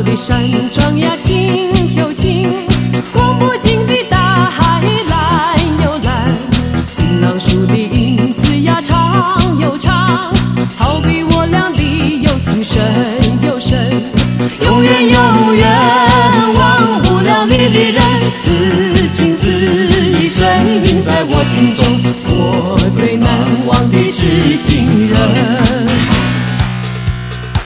的山庄呀，青又青，望不尽的大海蓝又蓝。槟榔树的影子呀，长又长，好比我俩的友情深又深。永远永远忘不了你的人，此情此意深印在我心中。